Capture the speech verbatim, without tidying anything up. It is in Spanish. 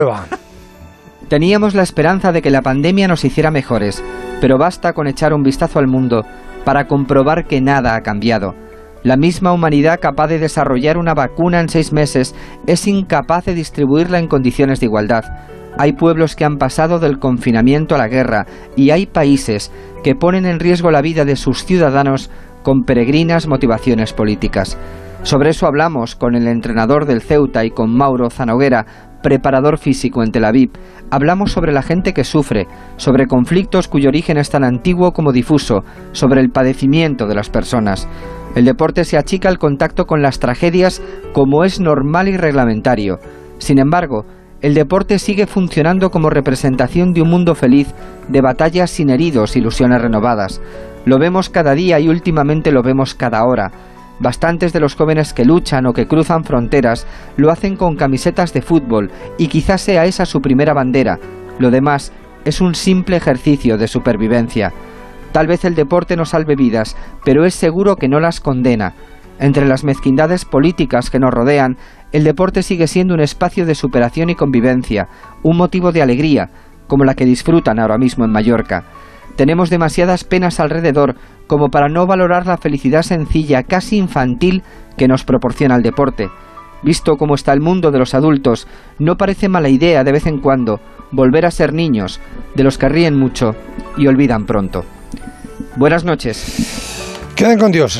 Teníamos la esperanza de que la pandemia nos hiciera mejores, pero basta con echar un vistazo al mundo para comprobar que nada ha cambiado. La misma humanidad capaz de desarrollar una vacuna en seis meses es incapaz de distribuirla en condiciones de igualdad. Hay pueblos que han pasado del confinamiento a la guerra y hay países que ponen en riesgo la vida de sus ciudadanos con peregrinas motivaciones políticas. Sobre eso hablamos con el entrenador del Ceuta y con Mauro Zanoguera, preparador físico en Tel Aviv. Hablamos sobre la gente que sufre, sobre conflictos cuyo origen es tan antiguo como difuso, sobre el padecimiento de las personas. El deporte se achica al contacto con las tragedias como es normal y reglamentario. Sin embargo, el deporte sigue funcionando como representación de un mundo feliz, de batallas sin heridos, ilusiones renovadas. Lo vemos cada día y últimamente lo vemos cada hora. Bastantes de los jóvenes que luchan o que cruzan fronteras lo hacen con camisetas de fútbol y quizás sea esa su primera bandera. Lo demás es un simple ejercicio de supervivencia. Tal vez el deporte no salve vidas, pero es seguro que no las condena. Entre las mezquindades políticas que nos rodean, el deporte sigue siendo un espacio de superación y convivencia, un motivo de alegría, como la que disfrutan ahora mismo en Mallorca. Tenemos demasiadas penas alrededor como para no valorar la felicidad sencilla, casi infantil, que nos proporciona el deporte. Visto cómo está el mundo de los adultos, no parece mala idea de vez en cuando volver a ser niños, de los que ríen mucho y olvidan pronto. Buenas noches. Queden con Dios.